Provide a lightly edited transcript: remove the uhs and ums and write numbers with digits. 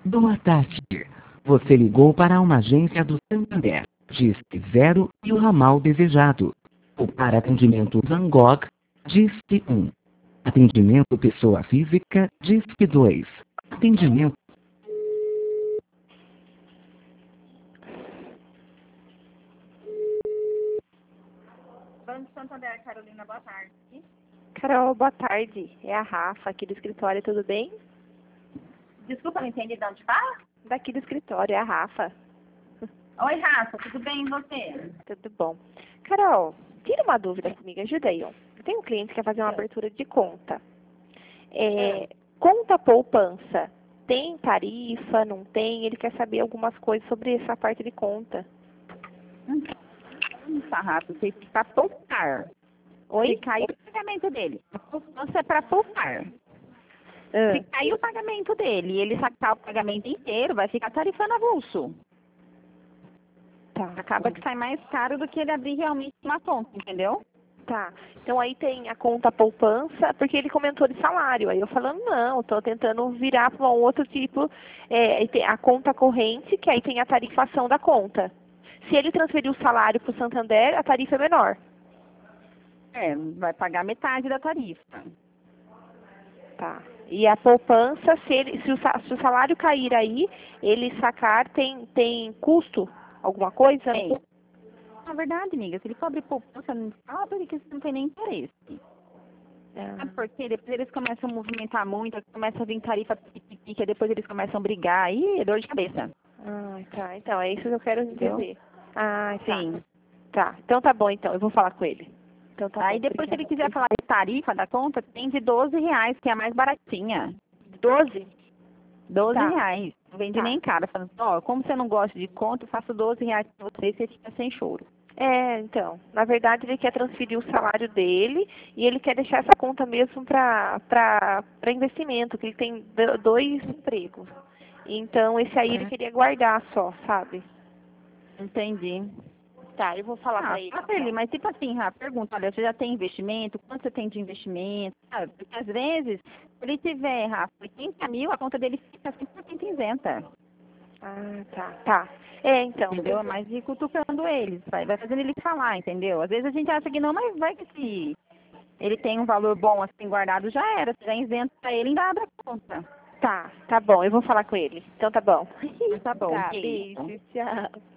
Boa tarde. Você ligou para uma agência do Santander. Disque 0 e o ramal desejado. Ou para atendimento Van Gogh, Disque 1. Atendimento pessoa física, Disque 2. Atendimento. Banco Santander, Carolina, boa tarde. Carol, boa tarde. É a Rafa, aqui do escritório, tudo bem? Desculpa, não entendi de onde fala? Daqui do escritório, é a Rafa. Oi, Rafa, tudo bem e você? Tudo bom. Carol, tira uma dúvida comigo, ajuda aí. Ó. Eu tenho um cliente que quer fazer uma abertura de conta. Conta poupança, tem tarifa, não tem? Ele quer saber algumas coisas sobre essa parte de conta. Tá, Rafa, você está poupar. Oi? Se caiu o pagamento dele. A poupança é para poupar. Se cair o pagamento dele e ele sacar o pagamento inteiro, vai ficar tarifando avulso. Tá. Acaba que sai mais caro do que ele abrir realmente uma conta, entendeu? Tá. Então aí tem a conta poupança, porque ele comentou de salário. Aí eu falando, não, estou tentando virar para um outro tipo. Aí tem a conta corrente, que aí tem a tarifação da conta. Se ele transferir o salário para o Santander, a tarifa é menor. Vai pagar metade da tarifa. Tá. E a poupança, se o salário cair aí, ele sacar, tem custo? Alguma coisa? Tem. Na verdade, amiga, se ele cobre poupança, não fala porque você não tem nem interesse. Sabe por quê? Depois eles começam a movimentar muito, começa a vir tarifa pique, depois eles começam a brigar, aí é dor de cabeça. Tá. Então, é isso que eu quero entender. Sim. Tá. Então tá bom, então. Eu vou falar com ele. Então tá Aí bom, depois, se ele obrigada. quiser falar de tarifa da conta, tem de R$ 12, que é a mais baratinha. 12? R$ 12. Não vende Tá. nem cara. Falando, como você não gosta de conta, eu faço R$ 12 pra você e você fica sem choro. Então, na verdade ele quer transferir o salário dele e ele quer deixar essa conta mesmo para investimento, que ele tem 2 empregos. Então, esse aí ele queria guardar só, sabe? Entendi. Tá, eu vou falar pra ele. Fala pra ele, mas tipo assim, Rafa, pergunta, olha, você já tem investimento? Quanto você tem de investimento? Sabe? Porque às vezes, se ele tiver, Rafa, 80 mil, a conta dele fica 100% isenta. Tá. Então. Entendeu? Mas ir cutucando eles, vai fazendo ele falar, entendeu? Às vezes a gente acha que não, mas vai que se ele tem um valor bom assim guardado, já era. Você já isenta pra ele e ainda abre a conta. Tá bom, eu vou falar com ele. Então tá bom. Tá bom. Tá, beijo, tchau.